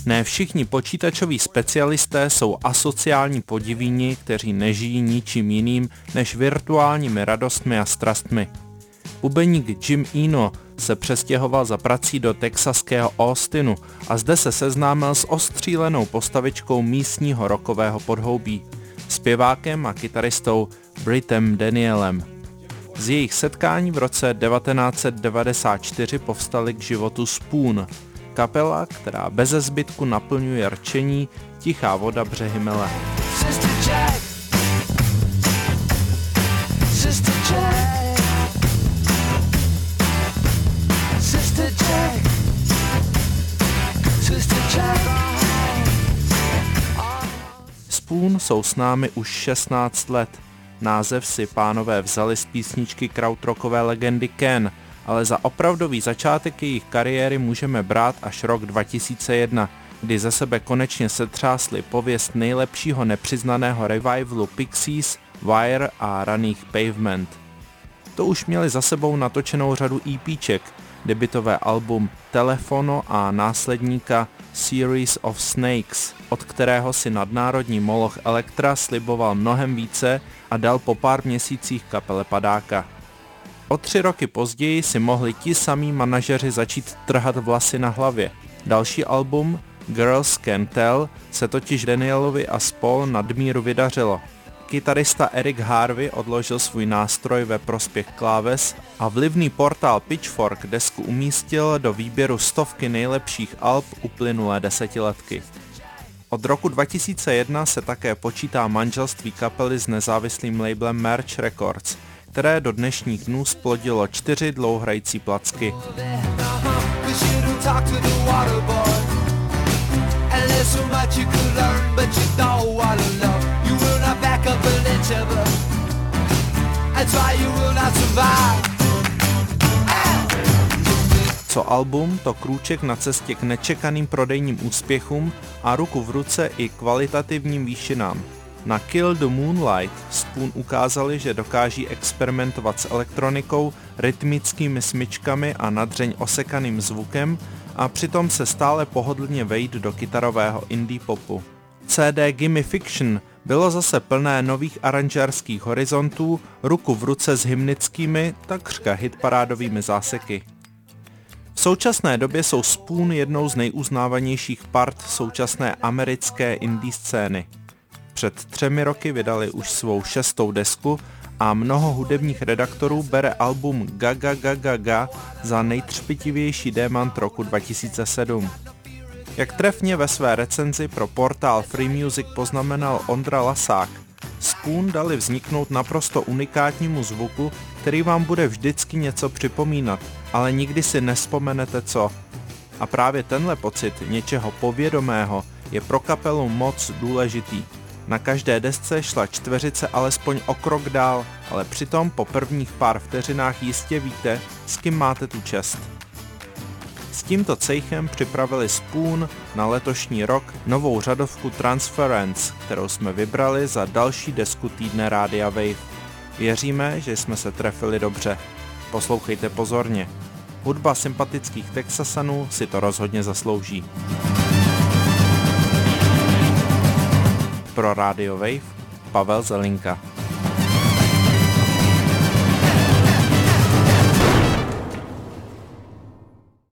Ne všichni počítačoví specialisté jsou asociální podivíni, kteří nežijí ničím jiným než virtuálními radostmi a strastmi. Bubeník Jim Eno se přestěhoval za prací do texaského Austinu a zde se seznámil s ostřílenou postavičkou místního rockového podhoubí, zpěvákem a kytaristou Brittem Danielem. Z jejich setkání v roce 1994 povstaly k životu Spoon, kapela, která beze zbytku naplňuje rčení Tichá voda břehy mele. Spoon jsou s námi už 16 let. Název si pánové vzali z písničky krautrockové legendy Ken, ale za opravdový začátek jejich kariéry můžeme brát až rok 2001, kdy ze sebe konečně setřásli pověst nejlepšího nepřiznaného revivalu Pixies, Wire a raných Pavement. To už měli za sebou natočenou řadu EPček, debutové album Telefono a následníka Series of Snakes, od kterého si nadnárodní moloch Elektra sliboval mnohem více a dal po pár měsících kapele padáka. O 3 roky později si mohli ti samí manažeři začít trhat vlasy na hlavě. Další album Girls Can Tell se totiž Danielovi a spol nadmíru vydařilo. Kytarista Eric Harvey odložil svůj nástroj ve prospěch kláves a vlivný portál Pitchfork desku umístil do výběru 100 nejlepších alb uplynulé desetiletky. Od roku 2001 se také počítá manželství kapely s nezávislým labelem Merch Records, které do dnešních dnů splodilo 4 dlouhrající placky. Co album, to krůček na cestě k nečekaným prodejním úspěchům a ruku v ruce i kvalitativním výšinám. Na Kill the Moonlight Spoon ukázali, že dokáží experimentovat s elektronikou, rytmickými smyčkami a nadřeň osekaným zvukem a přitom se stále pohodlně vejít do kytarového indie popu. CD Gimme Fiction bylo zase plné nových aranžérských horizontů, ruku v ruce s hymnickými, takřka hitparádovými záseky. V současné době jsou Spoon jednou z nejuznávanějších part současné americké indie scény. Před 3 roky vydali už svou 6. desku a mnoho hudebních redaktorů bere album Gaga Gaga Ga za nejtřpitivější démant roku 2007. Jak trefně ve své recenzi pro portál Free Music poznamenal Ondra Lasák, Spoon dali vzniknout naprosto unikátnímu zvuku, který vám bude vždycky něco připomínat, ale nikdy si nevzpomenete co. A právě tenhle pocit něčeho povědomého je pro kapelu moc důležitý. Na každé desce šla čtveřice alespoň o krok dál, ale přitom po prvních pár vteřinách jistě víte, s kým máte tu čest. S tímto cejchem připravili Spoon na letošní rok novou řadovku Transference, kterou jsme vybrali za další desku týdne Rádia Wave. Věříme, že jsme se trefili dobře. Poslouchejte pozorně. Hudba sympatických Texasanů si to rozhodně zaslouží. Pro Radio Wave Pavel Zelinka.